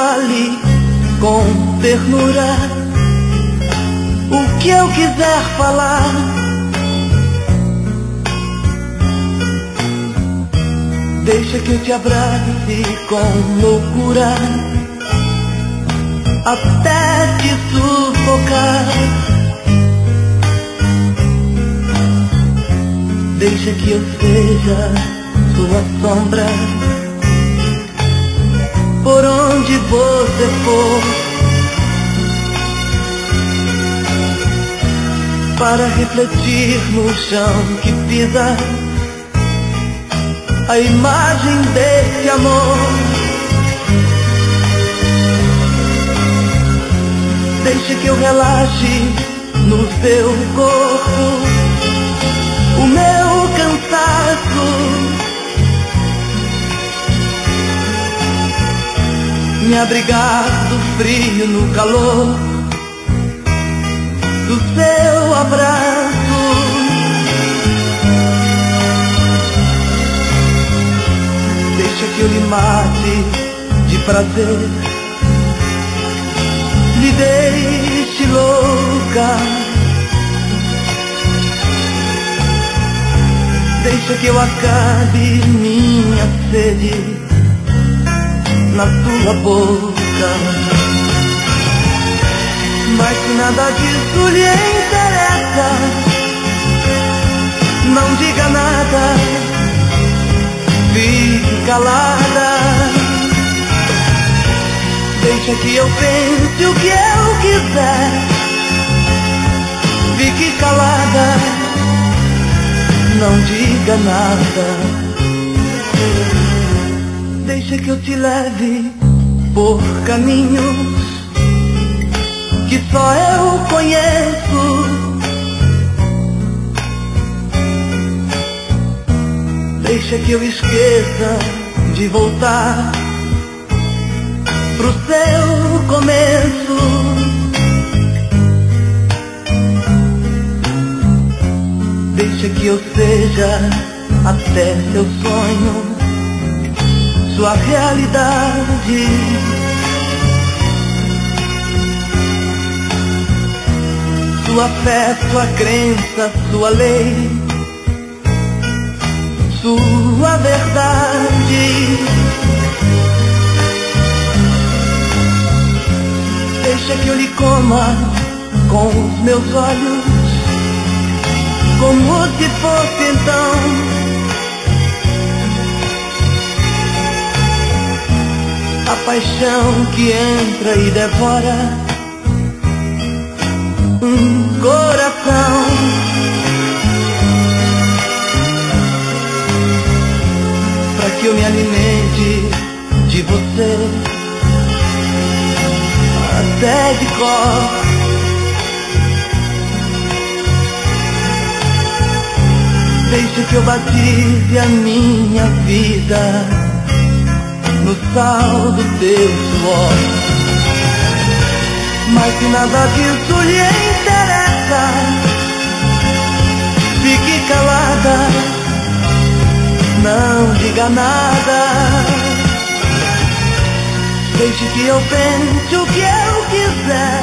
fale com ternura o que eu quiser falar. Deixa que eu te abrace com loucura até te sufocar. Deixa que eu seja sua sombra por onde você for, para refletir no chão que pisa a imagem desse amor. Deixa que eu relaxe no seu corpo o meu cansaço, me abrigar do frio no calor do seu abraço. Deixa que eu lhe mate de prazer, lhe deixe louca. Deixa que eu acabe minha sede na sua boca. Mas se nada disso lhe interessa, não diga nada, fique calada. Deixa que eu pense o que eu quiser, fique calada, não diga nada. Deixa que eu te leve por caminhos que só eu conheço. Deixa que eu esqueça de voltar pro seu começo. Deixa que eu seja até seu sonho, sua realidade. Sua fé, sua crença, sua lei, sua verdade. Deixa que eu lhe coma com os meus olhos, como se fosse então a paixão que entra e devora um coração. Pra que eu me alimente de você até de cor. Deixa que eu batize a minha vida no sal do teu suor. Mas se nada disso lhe interessa, fique calada, não diga nada. Deixe que eu pense o que eu quiser,